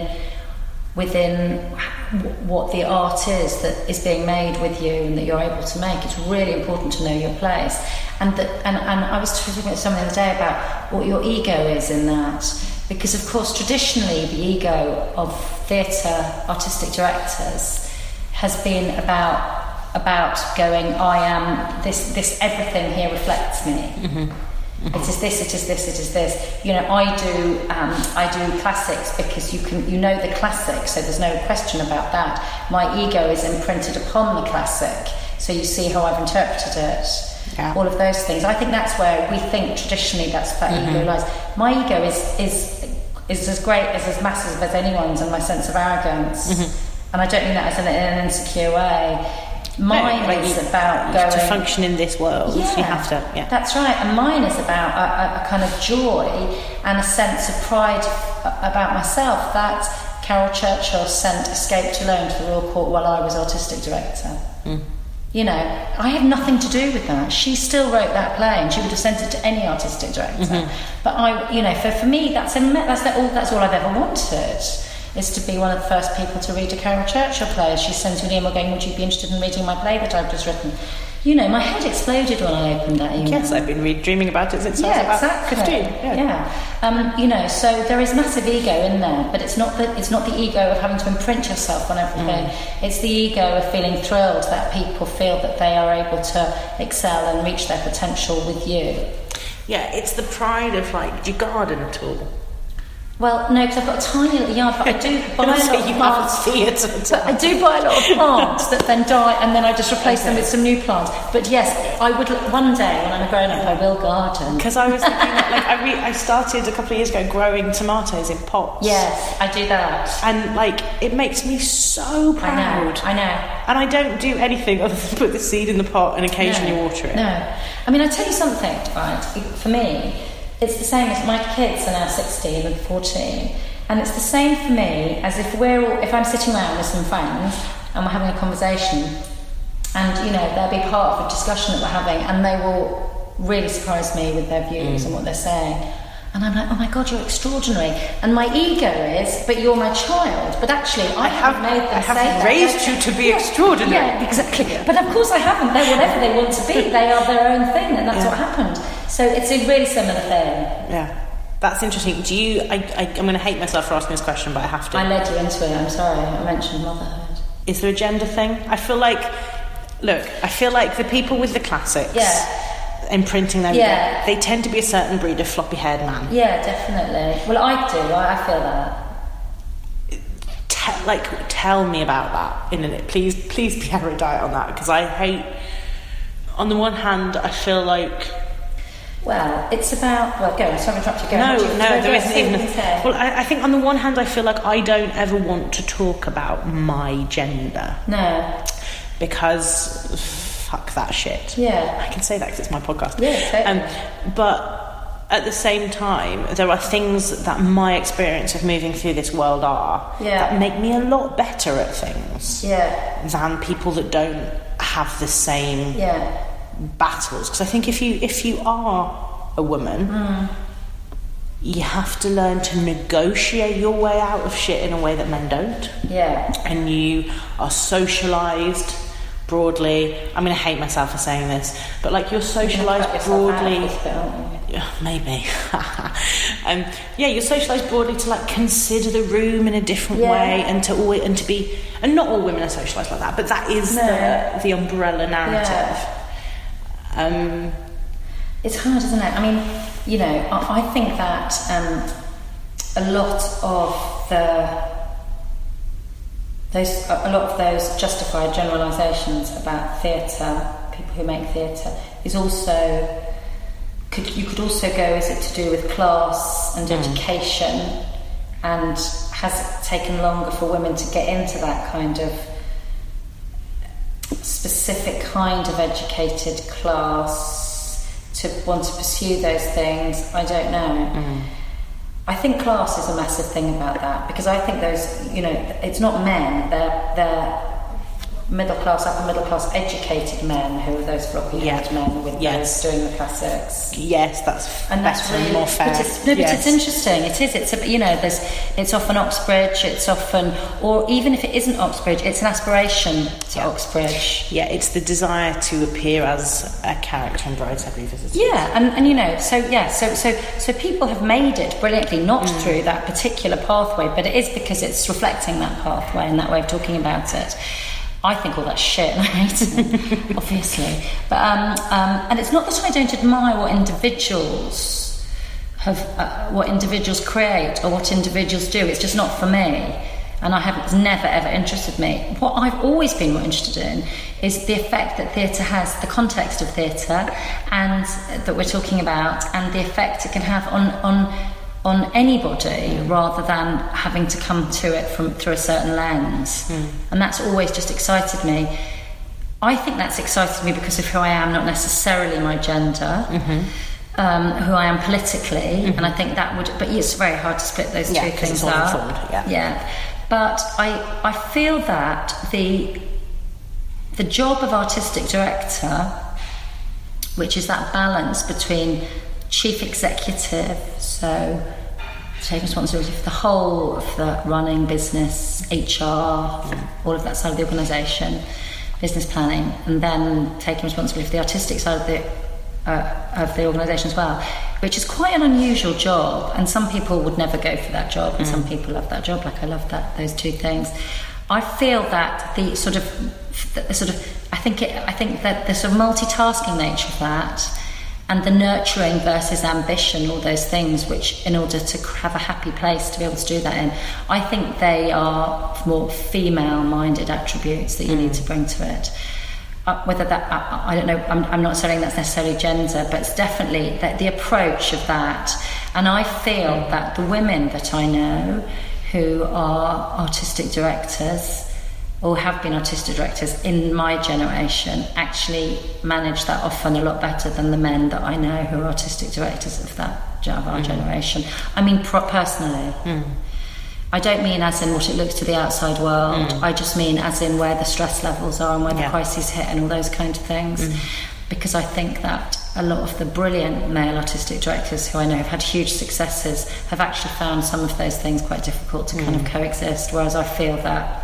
C: within what the art is that is being made with you and that you're able to make. It's really important to know your place. And I was talking about something the other day about what your ego is in that, because of course traditionally the ego of theatre artistic directors has been about going, I am this everything here reflects me. It is this, it is this, it is this. You know, I do classics because you know the classic, so there's no question about that. My ego is imprinted upon the classic, so you see how I've interpreted it. Yeah. All of those things. I think that's where we think traditionally that ego lies. My ego is as great, as massive as anyone's, and my sense of arrogance. And I don't mean that as in an insecure way. Mine is about going
B: to function in this world. You have to. Yeah,
C: that's right. And mine is about a kind of joy and a sense of pride about myself that Carol Churchill sent Escaped Alone to the Royal Court while I was artistic director. You know, I had nothing to do with that. She still wrote that play, and she would have sent it to any artistic director. But for me, that's all I've ever wanted. Is to be one of the first people to read a Carol Churchill play. She sends me an email going, would you be interested in reading my play that I've just written? You know, my head exploded when I opened that email.
B: Yes, I've been dreaming about it since I was about 15.
C: Yeah. You know, so there is massive ego in there, but it's not the ego of having to imprint yourself on everything. It's the ego of feeling thrilled that people feel that they are able to excel and reach their potential with you.
B: Yeah, it's the pride of, like, do you garden at all?
C: Well, no, because I've got a tiny little yard, but I do buy a lot of plants. But I do buy a lot of plants that then die, and then I just replace them with some new plants. But yes, I would one day when I'm a grown-up, I will garden.
B: Because I was thinking, like, I started a couple of years ago growing tomatoes in pots.
C: Yes, I do that,
B: and like it makes me so proud.
C: I know.
B: And I don't do anything other than put the seed in the pot and occasionally water it.
C: No, I mean, I tell you something, right? For me, it's the same as my kids are now 16 and 14, and it's the same for me as if I'm sitting around with some friends and we're having a conversation, and you know they'll be part of a discussion that we're having, and they will really surprise me with their views and what they're saying, and I'm like, oh my God, you're extraordinary, and my ego is, but you're my child, but actually I haven't made them say that.
B: I have raised you to be extraordinary.
C: Yeah, exactly. Yeah. But of course I haven't. They're whatever they want to be. They are their own thing, and that's what happened. So it's a really similar thing.
B: Yeah, that's interesting. Do you? I'm going to hate myself for asking this question, but I have to.
C: I led you into it. I'm sorry. I mentioned motherhood.
B: Is there a gender thing? I feel like the people with the classics, imprinting them, they tend to be a certain breed of floppy-haired man.
C: Yeah, definitely. Well, I do. I feel that.
B: Tell me about that. Please be erudite on that, because I hate. On the one hand, I feel like.
C: Well, it's about... Well, go. Sorry, I interrupted you.
B: No, there isn't even... Well, I think on the one hand, I feel like I don't ever want to talk about my gender.
C: No.
B: Because fuck that shit.
C: Yeah.
B: I can say that because it's my podcast.
C: Yeah, totally.
B: But at the same time, there are things that my experience of moving through this world are that make me a lot better at things than people that don't have the same... battles, because I think if you are a woman, you have to learn to negotiate your way out of shit in a way that men don't. Yeah. And you are socialised broadly. I'm going to hate myself for saying this, but like you're socialised broadly. Maybe. You're socialised broadly to like consider the room in a different way, and to be, and not all women are socialised like that, but that is the umbrella narrative.
C: It's hard, isn't it? I mean, you know, I think that a lot of those justified generalisations about theatre, people who make theatre, is also you could also go, is it to do with class and education, and has it taken longer for women to get into that kind of specific kind of educated class, to want to pursue those things? I don't know. I think class is a massive thing about that, because I think those, it's not men, they're middle class, upper middle class, educated men who are those floppy-haired men with those doing the classics.
B: Yes, that's really more fair.
C: But it's interesting. It is. It's often Oxbridge. It's often, or even if it isn't Oxbridge, it's an aspiration to Oxbridge.
B: Yeah, it's the desire to appear as a character in Brideshead Revisited.
C: Yeah, so people have made it brilliantly, not through that particular pathway, but it is because it's reflecting that pathway and that way of talking about it. I think all that shit, and I hate it, obviously. But and it's not that I don't admire what individuals create or what individuals do. It's just not for me, and it's never ever interested me. What I've always been more interested in is the effect that theatre has, the context of theatre, and that we're talking about, and the effect it can have on anybody, rather than having to come to it through a certain lens. And that's always just excited me. I think that's excited me because of who I am, not necessarily my gender, who I am politically, and I think that would, but it's very hard to split those two things up. But I feel that the job of artistic director, which is that balance between chief executive, so taking responsibility for the whole of the running business, HR, all of that side of the organisation, business planning, and then taking responsibility for the artistic side of the organisation as well, which is quite an unusual job, and some people would never go for that job, and some people love that job, like I love those two things. I feel that I think that the sort of multitasking nature of that, and the nurturing versus ambition, all those things, which in order to have a happy place to be able to do that in, I think they are more female-minded attributes that you need to bring to it. Whether that, I don't know, I'm not saying that's necessarily gender, but it's definitely the approach of that. And I feel that the women that I know who are artistic directors, or have been artistic directors in my generation, actually manage that often a lot better than the men that I know who are artistic directors of our generation. I mean, personally. I don't mean as in what it looks to the outside world. I just mean as in where the stress levels are and where the crises hit and all those kind of things. Because I think that a lot of the brilliant male artistic directors who I know have had huge successes have actually found some of those things quite difficult to kind of coexist, whereas I feel that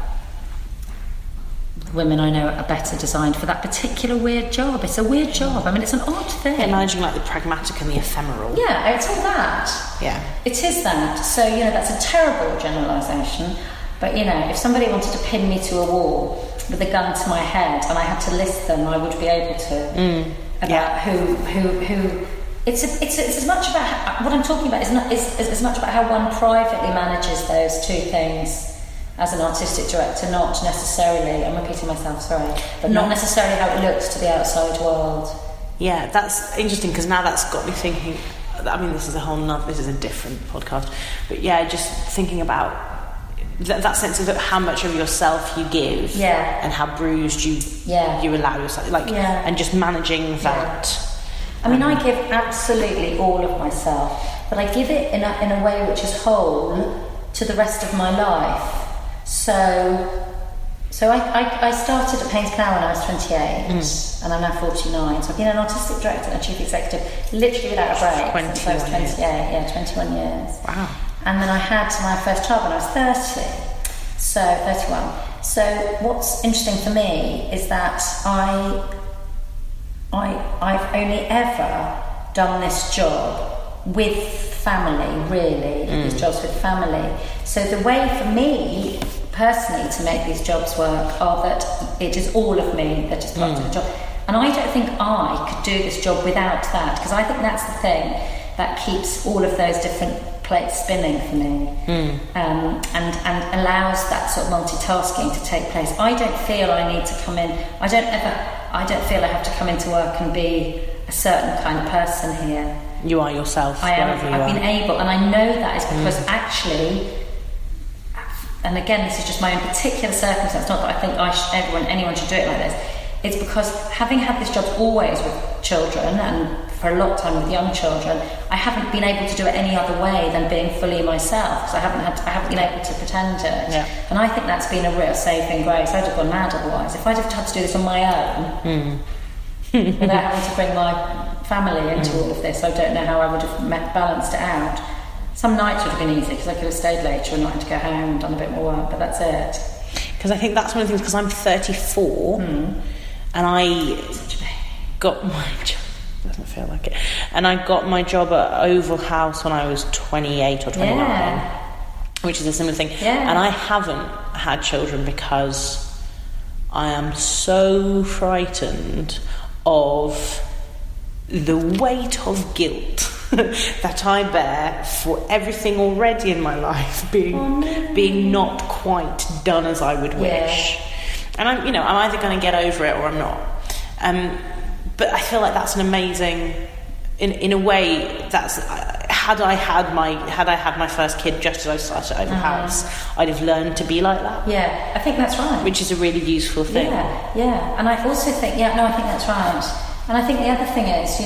C: women I know are better designed for that particular weird job. It's a weird job. I mean, it's an odd thing.
B: Managing like the pragmatic and the ephemeral.
C: Yeah, it's all that.
B: Yeah.
C: It is that. So, that's a terrible generalisation. But, if somebody wanted to pin me to a wall with a gun to my head and I had to list them, I would be able to. About who. It's as much about what I'm talking about is as much about how one privately manages those two things as an artistic director, not necessarily, I'm repeating myself, sorry, but not necessarily how it looks to the outside world.
B: Yeah, that's interesting, because now that's got me thinking. I mean, this is a different podcast, but just thinking about that sense of how much of yourself you give, and how bruised you allow yourself, and just managing that.
C: I mean, I give absolutely all of myself, but I give it in a way which is whole to the rest of my life. So I started at Paynes Plough when I was 28, and I'm now 49. So I've been an artistic director and a chief executive literally without a break since I was 28. Yeah, 21 years. Wow. And then I had my first child when I was 30. So 31. So what's interesting for me is that I've only ever done this job with family, really, these jobs with family. So the way for me personally to make these jobs work are that it is all of me that is part of the job. And I don't think I could do this job without that, because I think that's the thing. that keeps all of those different plates spinning for me, and allows that sort of multitasking to take place. I don't feel I need to come in. I don't feel I have to come into work and be a certain kind of person here.
B: You are yourself.
C: I've been able, and I know that is because actually, and again, this is just my own particular circumstance, not that I think anyone should do it like this. It's because having had this job always with children and for a lot of time with young children, I haven't been able to do it any other way than being fully myself, because I haven't been able to pretend it.
B: Yeah.
C: And I think that's been a real saving grace. I'd have gone mad otherwise. If I'd have had to do this on my own, without having to bring my family into all of this, I don't know how I would have balanced it out. Some nights would have been easy because I could have stayed later and not had to go home and done a bit more work, but that's it.
B: Because I think that's one of the things, because I'm 34 and I got my job, doesn't feel like it, and I got my job at Oval House when I was 28 or 29, which is a similar thing. And I haven't had children because I am so frightened of the weight of guilt that I bear for everything already in my life being not quite done as I would wish. And I'm either going to get over it or I'm not. But I feel like that's an amazing, in a way, that's had I had my first kid just as I started at Oval House, I'd have learned to be like that.
C: Yeah, I think that's right.
B: Which is a really useful thing.
C: Yeah. And I also think, I think that's right. And I think the other thing is,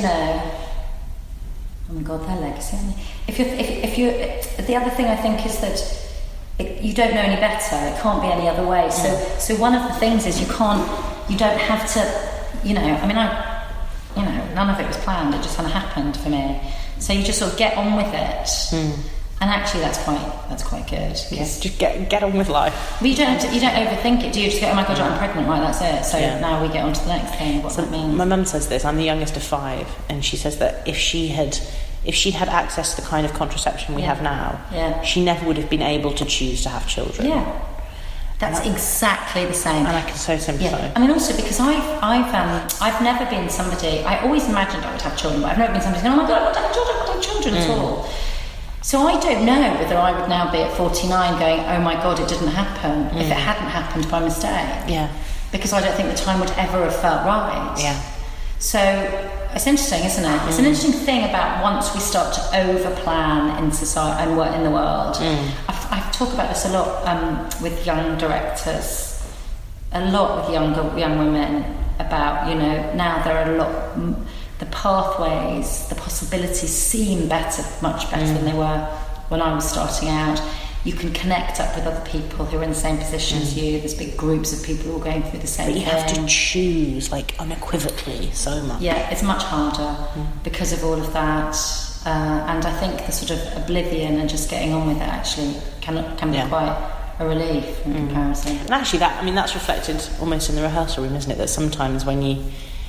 C: oh my God, their legacy. If you, the other thing I think is that you don't know any better. It can't be any other way. So one of the things is you don't have to, none of it was planned. It just kind of happened for me. So you just sort of get on with it. And actually, that's quite good.
B: Yes, just get on with life.
C: But you don't overthink it, do you? Just go, oh my God, I'm pregnant, right? That's it. So now we get on to the next thing. What that means.
B: My mum says this. I'm the youngest of 5, and she says that if she'd had access to the kind of contraception we have now, she never would have been able to choose to have children.
C: Yeah, that's exactly the same.
B: And I can so sympathise.
C: Yeah. I mean, also because I've never been somebody. I always imagined I would have children, but I've never been somebody saying, oh my God, I want to have children at all. So I don't know whether I would now be at 49 going, oh my God, it didn't happen, if it hadn't happened by mistake. Yeah. Because I don't think the time would ever have felt right. Yeah. So it's interesting, isn't it? It's an interesting thing about once we start to over-plan in society and in the world. I talk about this a lot with young directors, a lot with young women about, now there are a lot... the pathways, the possibilities seem much better than they were when I was starting out. You can connect up with other people who are in the same position as you. There's big groups of people who are going through the same thing.
B: But you have to choose, unequivocally, so much.
C: Yeah, it's much harder because of all of that. And I think the sort of oblivion and just getting on with it actually can be quite a relief in comparison.
B: And actually, that's reflected almost in the rehearsal room, isn't it? That sometimes when you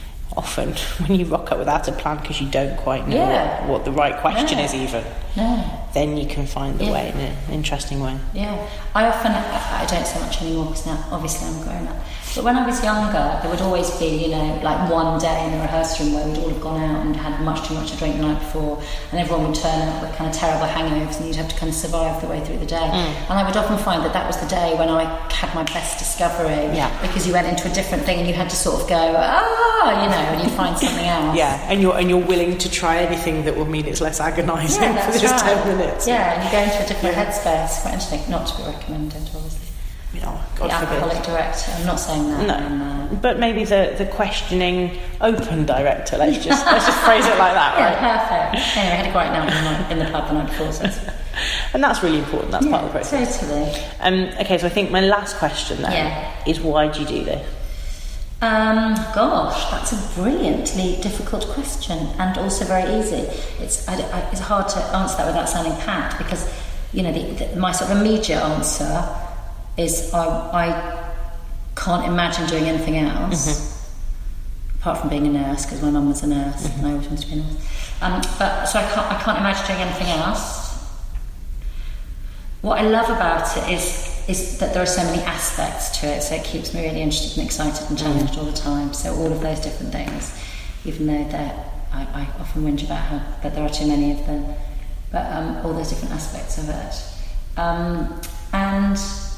B: rock up without a plan because you don't quite know what the right question is even, then you can find the way in an interesting way.
C: Yeah. I don't so much anymore because now obviously I'm grown up. But when I was younger, there would always be, one day in the rehearsal room where we'd all have gone out and had much too much to drink the night before, and everyone would turn up with kind of terrible hangovers, and you'd have to kind of survive the way through the day. And I would often find that was the day when I had my best discovery, because you went into a different thing and you had to sort of go, and you'd find something else.
B: Yeah, and you're willing to try anything that will mean it's less agonising for this 10 minutes.
C: Yeah, and you go into a different headspace. Quite interesting, not to be recommended, obviously.
B: God
C: the
B: forbid.
C: alcoholic director. I'm not saying that.
B: No, but maybe the questioning open director. Let's just phrase it like that, right?
C: Yeah, perfect. Anyway, I had a great night in the pub the night before, so
B: and that's really important. That's part of the process.
C: Totally.
B: Okay, so I think my last question then is, why do you do this?
C: Gosh, that's a brilliantly difficult question, and also very easy. It's hard to answer that without sounding pat, because my sort of immediate answer is I can't imagine doing anything else apart from being a nurse, because my mum was a nurse and I always wanted to be a nurse. But so I can't imagine doing anything else. What I love about it is that there are so many aspects to it, so it keeps me really interested and excited and challenged all the time. So all of those different things, even though they're I often whinge about how that there are too many of them, but all those different aspects of it. And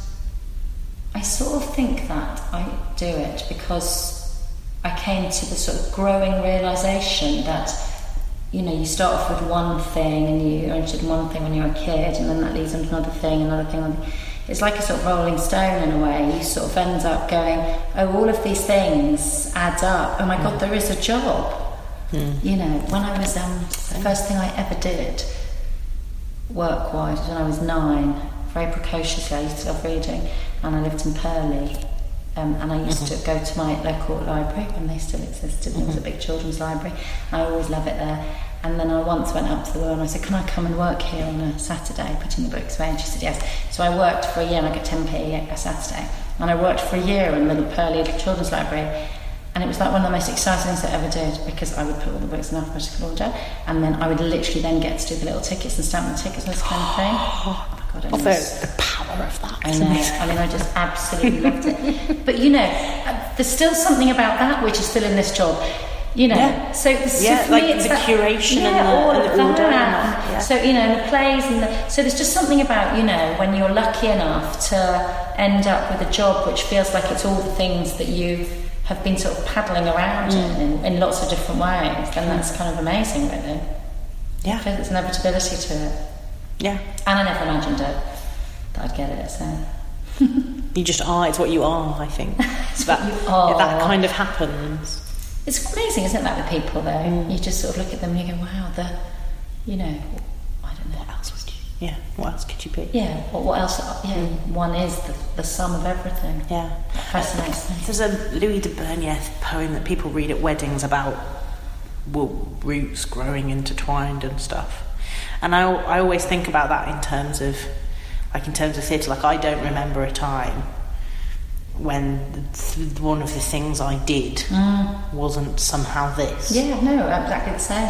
C: I sort of think that I do it because I came to the sort of growing realisation that, you know, you start off with one thing and you are interested in one thing when you're a kid, and then that leads on to another thing. It's like a sort of rolling stone in a way. You sort of end up going, oh, all of these things add up. Oh my God, there is a job. You know, when I was, the first thing I ever did work-wise was when I was 9, very precociously. I used to love reading, and I lived in Purley. And I used to go to my local library when they still existed. It was a big children's library. I always love it there. And then I once went up to the woman and I said, can I come and work here on a Saturday, putting the books away? And she said yes. So I worked for a year and I got 10p a Saturday. And I worked for a year in the Purley Children's Library. And it was like one of the most exciting things I ever did, because I would put all the books in alphabetical order, and then I would literally then get to do the little tickets and stamp the tickets and this kind of thing. Oh my God,
B: the power of that.
C: I know. I mean, I just absolutely loved it. But you know, there's still something about that which is still in this job. You know, so for
B: like
C: me, it's
B: the
C: that,
B: curation
C: all
B: and the order.
C: that. So you know, the plays so there's just something about, you know, when you're lucky enough to end up with a job which feels like it's all the things that you have been sort of paddling around in lots of different ways, then that's kind of amazing, really.
B: Yeah,
C: there's an inevitability to it.
B: Yeah,
C: and I never imagined it that I'd get it. So
B: you just are. It's what you are. I think
C: it's what you are.
B: That kind of happens.
C: It's amazing, isn't it, that with people, though? You just sort of look at them and you go, wow, you know, I don't know.
B: What else would you... Yeah, what else could you be?
C: Yeah, what else... Yeah, one is the sum of everything.
B: Yeah.
C: That fascinates me.
B: There's a Louis de Bernières poem that people read at weddings about roots growing intertwined and stuff. And I always think about that in terms of theatre. Like, I don't remember a time when one of the things I did wasn't somehow this.
C: Yeah, no, exactly the same.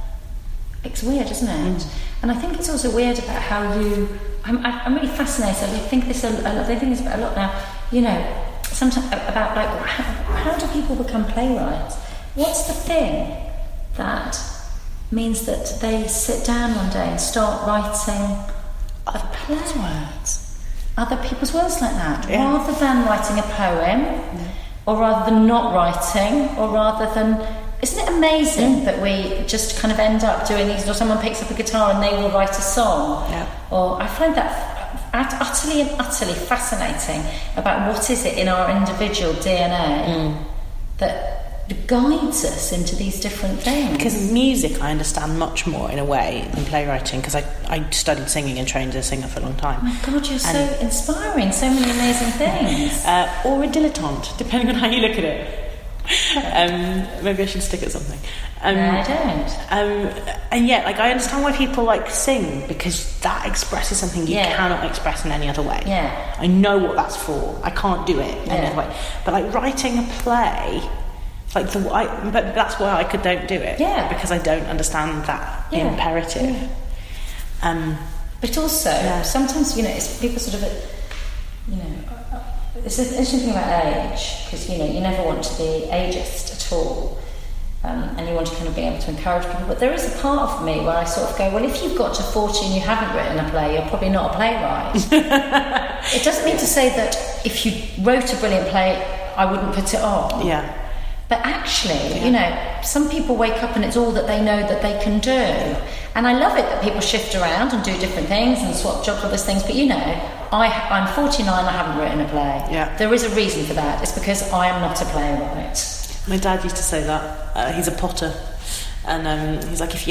C: It's weird, isn't it? And I think it's also weird about how you... I'm really fascinated. I think this a lot now. You know, sometimes about like how do people become playwrights? What's the thing that means that they sit down one day and start writing a play? Other people's words like that, rather than writing a poem, or rather than not writing, or rather than... Isn't it amazing that we just kind of end up doing these, or someone picks up a guitar and they will write a song? Yeah. Or I find that utterly fascinating about what is it in our individual DNA that guides us into these different things.
B: Because music I understand much more in a way than playwriting, because I studied singing and trained as a singer for a long time.
C: Oh my God, you're so inspiring, so many amazing things.
B: Or a dilettante, depending on how you look at it. Maybe I should stick at something.
C: No, I don't.
B: And yet, like, I understand why people like sing, because that expresses something you cannot express in any other way.
C: Yeah.
B: I know what that's for. I can't do it any other way. But like writing a play, like but that's why I don't do it. Yeah. Because I don't understand that imperative. Yeah.
C: But also, sometimes, you know, it's people sort of, you know, it's an interesting thing about age, because, you know, you never want to be ageist at all, and you want to kind of be able to encourage people. But there is a part of me where I sort of go, well, if you've got to 40 and you haven't written a play, you're probably not a playwright. It doesn't mean to say that if you wrote a brilliant play, I wouldn't put it on.
B: Yeah.
C: But actually, you know, some people wake up and it's all that they know that they can do. And I love it that people shift around and do different things and swap jobs with those things. But, you know, I'm 49, I haven't written a play. Yeah. There is a reason for that. It's because I am not a playwright.
B: My dad used to say that. He's a potter. And he's like, if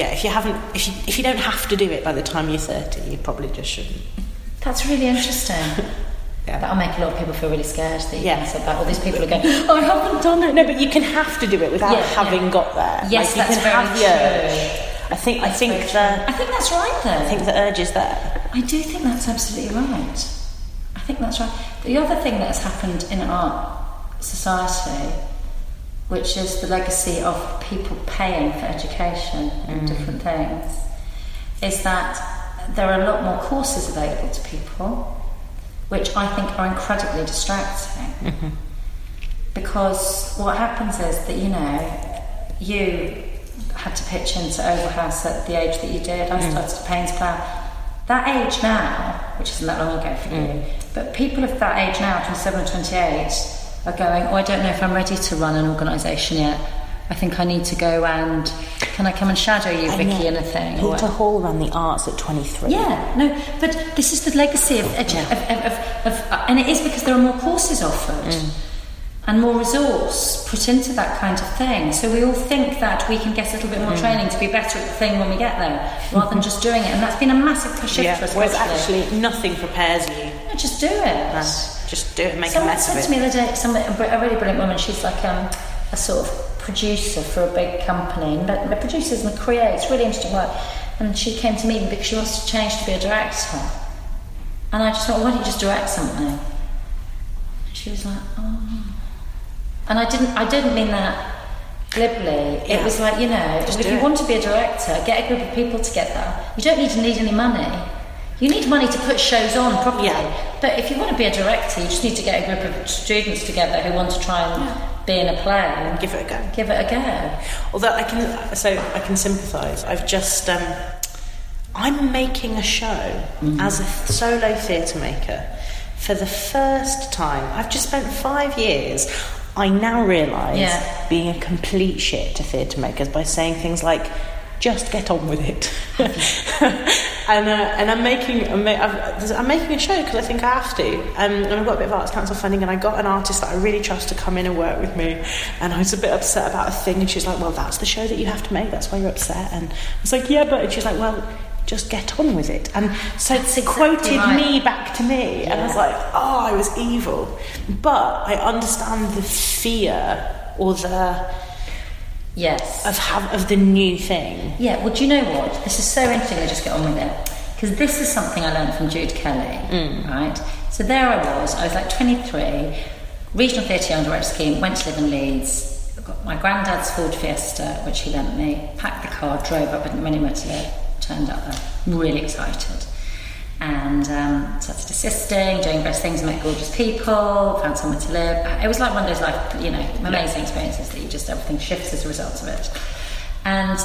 B: you don't have to do it by the time you're 30, you probably just shouldn't.
C: That's really interesting. That'll make a lot of people feel really scared that you said that. All these people are going, oh, I haven't done it.
B: No, but you can have to do it without having got there.
C: Yes, like, that's very true.
B: I think
C: that's right, though.
B: I think the urge is there.
C: I do think that's absolutely right. I think that's right. The other thing that has happened in our society, which is the legacy of people paying for education and different things, is that there are a lot more courses available to people, which I think are incredibly distracting. Because what happens is that, you know, had to pitch into Oval House at the age that you did. I started at Paynes Plough. That age now, which isn't that long ago for you, but people of that age now, 27 or 28, are going, I don't know if I'm ready to run an organisation yet. I think I need to go and, can I come and shadow you, Vicky, in a thing?
B: Peter Hall ran the arts at 23.
C: Yeah, no, but this is the legacy of and it is because there are more courses offered. And more resource put into that kind of thing. So we all think that we can get a little bit more training to be better at the thing when we get there, rather than just doing it. And that's been a massive shift for us.
B: Whereas actually nothing prepares you.
C: No, just do it.
B: Just do it, make a mess of it.
C: Someone said to me the other day, a really brilliant woman, she's like a sort of producer for a big company. But the producers and creates really interesting work. And she came to me because she wants to change to be a director. And I just thought, why don't you just direct something? And she was like, oh. And I didn't mean that glibly. It was like, if you want to be a director, get a group of people together. You don't need any money. You need money to put shows on properly. Yeah. But if you want to be a director, you just need to get a group of students together who want to try and be in a play. And
B: give it a go.
C: Give it a go.
B: Although I can sympathise. I've just I'm making a show as a solo theatre maker for the first time. I've just spent 5 years. I now realise being a complete shit to theatre makers by saying things like, just get on with it. and I'm making a show because I think I have to. And I've got a bit of Arts Council funding, and I got an artist that I really trust to come in and work with me. And I was a bit upset about a thing, and she's like, well, that's the show that you have to make, that's why you're upset. And I was like, yeah, but... And she's like, well... just get on with it. And so it quoted me back to me, and I was like, I was evil. But I understand the fear or the of the new thing.
C: Yeah, well, do you know what? This is so interesting. I just get on with it, because this is something I learned from Jude Kelly, right? So there I was like 23, Regional Theatre Young Director Scheme, went to live in Leeds, got my granddad's Ford Fiesta, which he lent me, packed the car, drove up and went to live. Turned up there, really excited, and started assisting, doing best things, met gorgeous people, found somewhere to live. It was like one of those amazing experiences that you just, everything shifts as a result of it. And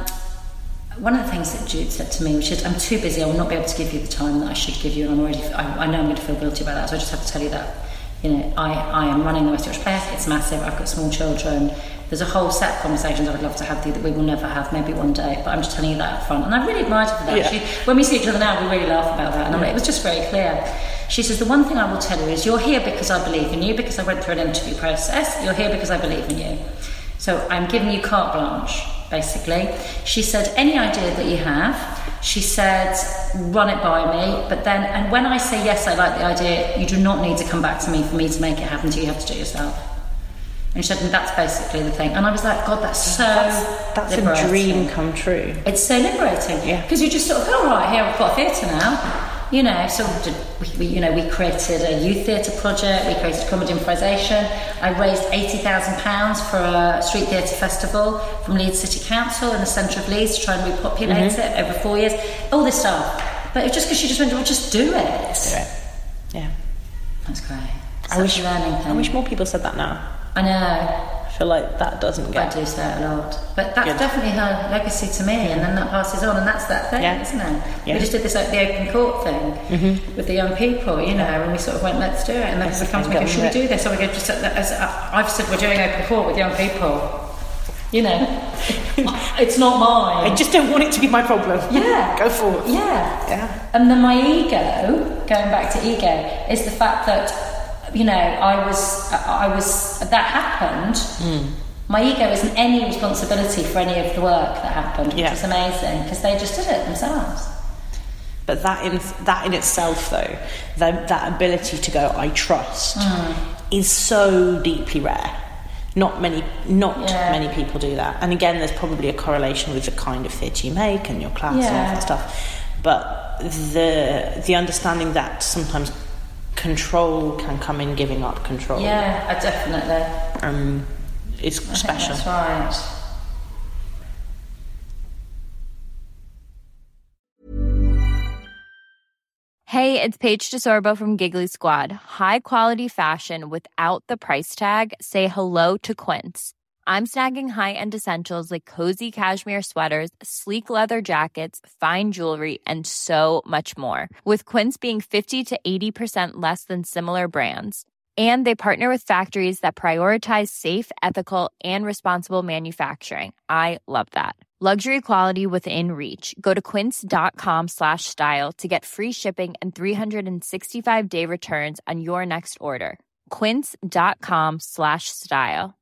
C: one of the things that Jude said to me, which is, I'm too busy, I will not be able to give you the time that I should give you, and I know I'm going to feel guilty about that, so I just have to tell you that. I am running the West Yorkshire Place, it's massive, I've got small children. There's a whole set of conversations I would love to have with you that we will never have, maybe one day, but I'm just telling you that up front. And I really admired her for that. When we see each other now, we really laugh about that. And it was just very clear. She says, the one thing I will tell you is, you're here because I believe in you, because I went through an interview process. You're here because I believe in you. So I'm giving you carte blanche, basically. She said, any idea that you have, she said, run it by me. But then, and when I say yes, I like the idea, you do not need to come back to me for me to make it happen to you. You have to do it yourself. And she said, and that's basically the thing. And I was like, God, that's
B: that's a dream come true.
C: It's so liberating. Yeah. Because you just sort of go, right, here, we've got a theatre now. So we created a youth theatre project, we created comedy improvisation. I raised £80,000 for a street theatre festival from Leeds City Council in the centre of Leeds to try and repopulate it over 4 years. All this stuff. But it was just because she just went, well, just do it.
B: Just do it. Yeah.
C: That's great.
B: I wish more people said that now.
C: I know.
B: I feel like that doesn't get...
C: I do say it a lot. But that's definitely her legacy to me, and then that passes on, and that's that thing, isn't it? Yeah. We just did this, the open court thing with the young people, and we sort of went, let's do it. And then they come to me, should we do this? Or we go, I've said we're doing open court with young people. It's not mine.
B: I just don't want it to be my problem.
C: Yeah.
B: Go forward.
C: Yeah. And then my ego, going back to ego, is the fact that I was that happened. My ego isn't any responsibility for any of the work that happened, which is amazing, because they just did it themselves.
B: But that in itself, though, that ability to go, I trust, is so deeply rare. Not many people do that. And again, there's probably a correlation with the kind of theatre you make and your class and all that stuff. But the understanding that sometimes control can come in giving up control.
C: Yeah, definitely.
B: It's special.
C: That's right.
D: Hey, it's Paige DeSorbo from Giggly Squad. High quality fashion without the price tag. Say hello to Quince. I'm snagging high-end essentials like cozy cashmere sweaters, sleek leather jackets, fine jewelry, and so much more. With Quince being 50 to 80% less than similar brands. And they partner with factories that prioritize safe, ethical, and responsible manufacturing. I love that. Luxury quality within reach. Go to quince.com/style to get free shipping and 365-day returns on your next order. Quince.com/style.